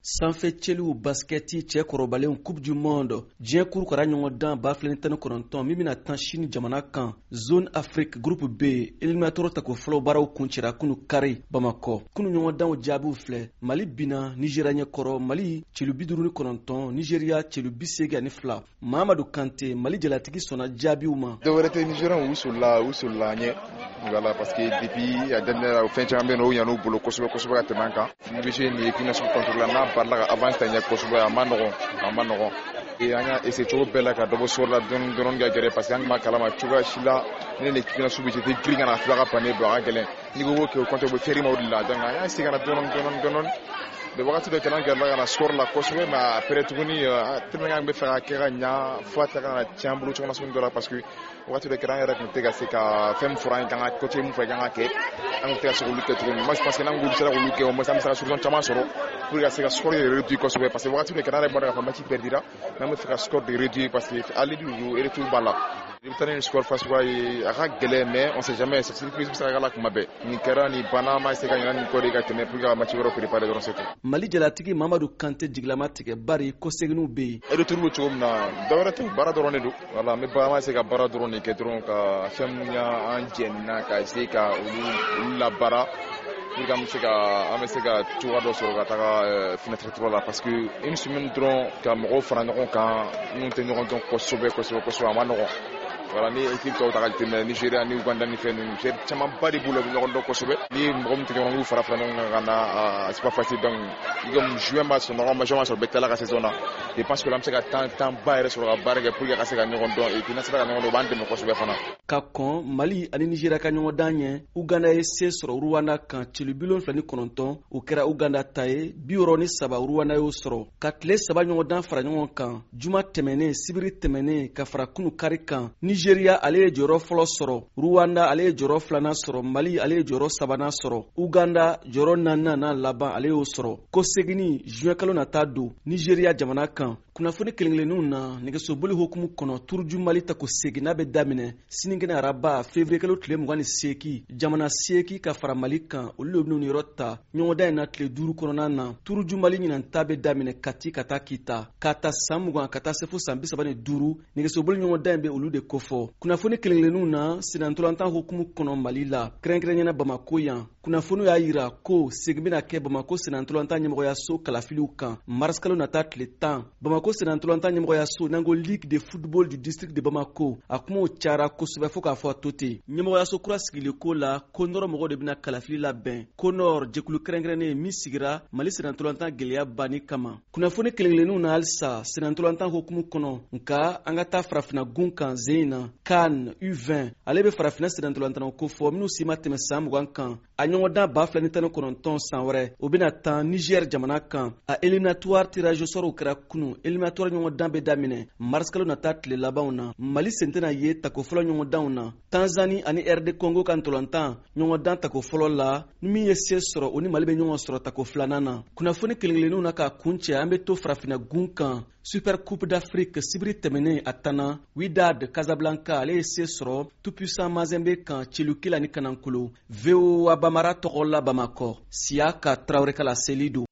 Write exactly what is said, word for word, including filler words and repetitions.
sanfɛ cɛliw baskɛti cɛ kɔrɔbalenw coupe du monde diɲɛ kurukara ɲɔgɔn dan ba filɛ ni tan ni kɔnɔntɔn min bɛna tan sini jamana kan zone afrique groupe b éliminateur tako fɔlɔ baaraw kuncɛra kunu kari bamakɔ kunu ɲɔgɔn danw jaabiw filɛ mali bina nigéria ɲɛkɔrɔ mali celu bi duuru ni kɔnɔntɔn nigéria celu bi seegin ani fila mahamadu kante mali jalatigi sɔnna jaabiw ma dɔwɛrɛ tɛ nigérian u solila u solila ɲɛ voilà parce que depuis a daminɛ fɛn caman bɛ yen nɔ u yan'u bolo kosɛbɛ kosɛbɛ ka tɛmɛ an kan ni bɛ se nin équipe nationale contre la n'a barila ka avance ta ɲɛ kosɛbɛ a ma nɔgɔn a ma nɔgɔn et an y'a essayer cogo bɛɛ la ka dɔ bɔ sɔrɔ la dɔɔni dɔɔni ka gɛrɛ parce que an tun b'a kalama cogoya si la ne ni équipe nationale bɛ se girin ka na tila ka panier don a ka gɛlɛn n'i ko k'o kɛ o compte bɛ fɛrɛ ma o de la donc an y'a essayer ka na dɔɔni dɔɔni dɔɔni de wagati dɔ kɛra an gɛrɛla ka na score la kosɛbɛ mais après tuguni tellement an bɛ fɛ ka kɛ ka ɲa fo a ta ka na tiɲɛ an bolo cogo nasugu dɔ la parce que wagati dɔ kɛra an yɛrɛ tun tɛ ka se ka fɛn min fɔra an ye k'an ka coté min fɔ k'an ka kɛ an tun tɛ ka se k'olu kɛ tuguni moi je pense que n'an k'olu sera k'olu kɛ au moins an bɛ se ka solution caman sɔrɔ pour ka se ka score de réduire kosɛbɛ parce que wagati dɔ kɛra an yɛrɛ bɔra k'a fɔ match perdira mais an bɛ fɛ ka score de réduire parce que ale du retour b'a la i bɛ taa ni score fasuguya ye a ka gɛlɛn mais on sait jamais c'est surprise bɛ se ka k'a la kuma bɛɛ nin kɛra nin banna an b'a essayer ka ɲina nin kɔ de ka tɛmɛ pour que ka match wɛrɛw préparer dɔrɔn c'est tout. Mali jalatigi Mahamadu Kante jigilama tigɛ bari ko seginw bɛ yen. Retour bɛ cogo min na dɔwɛrɛ tɛ baara dɔrɔn de don voilà an bɛ baara an b'a essayer ka baara dɔrɔn de kɛ dɔrɔn ka fɛn min y'an jɛnina ka essayer ka olu olu labaara pour que an bɛ se ka an bɛ se ka cogoya dɔ sɔrɔ ka taga fenêtre trois la parce que une semaine dɔrɔn ka mɔgɔw fara ɲɔgɔn kan minnu tɛ ɲɔgɔn dɔn kosɛbɛ kosɛbɛ kosɛbɛ a ma nɔgɔn. Voilà, ni équipe tɔw ta ka jateminɛ Nigéria ni Uganda ni fɛn ninnu cɛ camanba de b'u la u bɛ ɲɔgɔn dɔn kosɛbɛ ni mɔgɔ min tɛ ɲɔgɔn k'u fara fara ɲɔgɔn kan ka na c'est pas facile donc comme juin b'a sɔrɔ ɲɔgɔn ma juin b'a sɔrɔ bɛɛ tilala ka saison na je pense que an bɛ se ka temps temps ba yɛrɛ sɔrɔ ka baara kɛ pour que a ka se ka ɲɔgɔn dɔn et puis n'a sera ka ɲɔgɔn dɔn o b'an dɛmɛ kosɛbɛ fana. Ka kɔn Mali ani Nigéria ka ɲɔgɔn dan ɲɛ Uganda ye se sɔrɔ Rwanda kan celu bi wolonwula ni kɔnɔntɔn o kɛra Uganda ta ye bi wɔɔrɔ ni saba Rwanda y'o sɔrɔ ka tile saba ɲɔgɔn dan fara ɲɔgɔn kan juma tɛmɛnen sibiri tɛmɛnen ka fara kunu kari kan Nigéria ale ye jɔyɔrɔ fɔlɔ sɔrɔ Rwanda ale ye jɔyɔrɔ filanan sɔrɔ Mali ale ye jɔyɔrɔ sabanan sɔrɔ Uganda jɔyɔrɔ naaninan n'a laban ale y'o sɔrɔ ko seginni juin kalo nata don Nigéria jamana kan kunnafoni kelen-kelenninw na nɛgɛsoboli hokumu kɔnɔ turuju Mali tako segin n'a bɛ daminɛ sinikɛnɛ araba février kalo tile mugan ni seegin jamana seegin ka fara Mali kan olu de bɛ yɔrɔ ta ɲɔgɔndan in na tile duuru kɔnɔna na turuju Mali ɲinanta bɛ daminɛ Kati ka taa Kita ka taa san mugan ka taa se fo san bi saba ni duuru nɛgɛsoboli ɲɔgɔndan in bɛ olu de kofɔ kunnafoni kelen-kelenninw na senantolantan hokumu kɔnɔ Mali la kɛrɛnkɛrɛnɲɛna Bamako yan kunnafoniw y'a yira ko segin bɛna kɛ Bamako senantolantan ɲɛmɔgɔyaso kalafiliw kan mars kalo nata tile tan Bamako senantolantan ɲɛmɔgɔyaso n'an ko ligue de football du district de Bamako a kumaw cayara kosɛbɛ fo k'a fɔ a to ten ɲɛmɔgɔyaso kura sigili ko la ko nɔrɔ mɔgɔw de bɛna kalafili labɛn ko nɔr jɛkulu kɛrɛnkɛrɛnnen min sigira Mali senantolantan gɛlɛya banni kama kunnafoni kelen-kelenninw na halisa senantolantan hokumu kɔnɔ nka an ka taa farafina gun kan zen in na CAN U vingt ale bɛ farafina senantolantanw ko fɔ minnu si ma tɛmɛ san mugan kan a ɲɔgɔndan ba fila ni tan ni kɔnɔntɔn san wɛrɛ o bɛna tan Niger jamana kan a éliminatoire tirage au sort kɛra kunu éliminatoire ɲɔgɔndan bɛ daminɛ mars kalo nata tile labanw na Mali sen tɛna ye tako fɔlɔ ɲɔgɔndanw na Tanzanie ani R D Congo ka ntolantan ɲɔgɔndan tako fɔlɔ la ni min ye se sɔrɔ o ni Mali bɛ ɲɔgɔn sɔrɔ tako filanan na kunnafoni kelen-kelenninw na k'a kuncɛ an bɛ to farafina gun kan Super Coupe d'Afrique sibiri tɛmɛnen a tanna Wydad Casablanca ale ye se sɔrɔ tout puissant Mazembe kan celu kelen ni kanankolo V O A Bamara tɔgɔ la Bamakɔ Siaka Traoré Kala Selidu